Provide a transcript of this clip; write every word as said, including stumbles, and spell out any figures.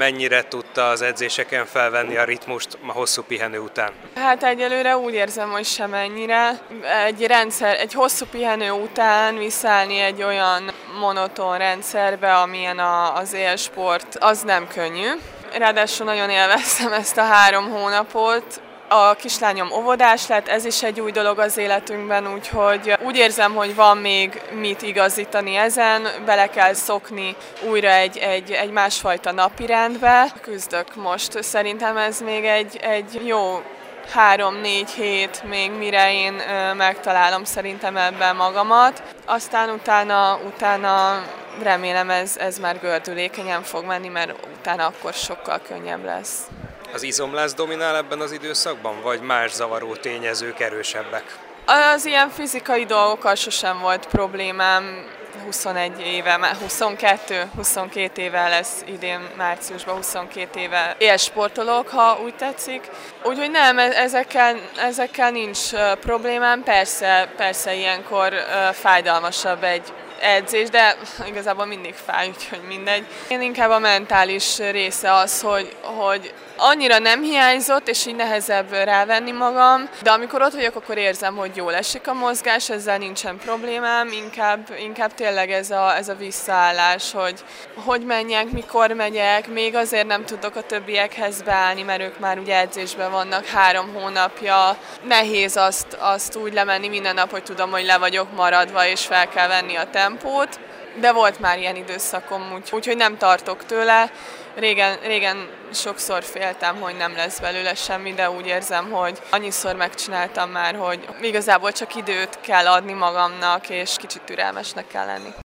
mennyire tudta az edzéseken felvenni a ritmust a hosszú pihenő után? Hát egyelőre úgy érzem, hogy semennyire. Egy rendszer, egy hosszú pihenő után visszaállni egy olyan monoton rendszerbe, amilyen a, az élsport, az nem könnyű. Ráadásul nagyon élveztem ezt a három hónapot. A kislányom óvodás lett, ez is egy új dolog az életünkben, úgyhogy úgy érzem, hogy van még mit igazítani ezen, bele kell szokni újra egy, egy, egy másfajta napirendbe. Küzdök most, szerintem ez még egy, egy jó három-négy hét még, mire én ö, megtalálom szerintem ebben magamat. Aztán utána, utána remélem ez, ez már gördülékenyen fog menni, mert utána akkor sokkal könnyebb lesz. Az izomláz dominál ebben az időszakban, vagy más zavaró tényezők erősebbek? Az ilyen fizikai dolgokkal sosem volt problémám. huszonegy éve, huszonkettő, huszonkét éve lesz idén márciusban, huszonkét éve élsportolok, ha úgy tetszik. Úgyhogy nem, ezekkel, ezekkel nincs problémám, persze, persze ilyenkor fájdalmasabb egy edzés, de igazából mindig fáj, úgyhogy mindegy. Én inkább a mentális része az, hogy, hogy annyira nem hiányzott, és így nehezebb rávenni magam, de amikor ott vagyok, akkor érzem, hogy jól esik a mozgás, ezzel nincsen problémám, inkább, inkább tényleg ez a, ez a visszaállás, hogy hogy menjek, mikor megyek, még azért nem tudok a többiekhez beállni, mert ők már ugye edzésben vannak három hónapja. Nehéz azt, azt úgy lemenni minden nap, hogy tudom, hogy le vagyok maradva, és fel kell venni a tempót, de volt már ilyen időszakom, úgy, úgyhogy nem tartok tőle. Régen, régen sokszor féltem, hogy nem lesz belőle semmi, de úgy érzem, hogy annyiszor megcsináltam már, hogy igazából csak időt kell adni magamnak, és kicsit türelmesnek kell lenni.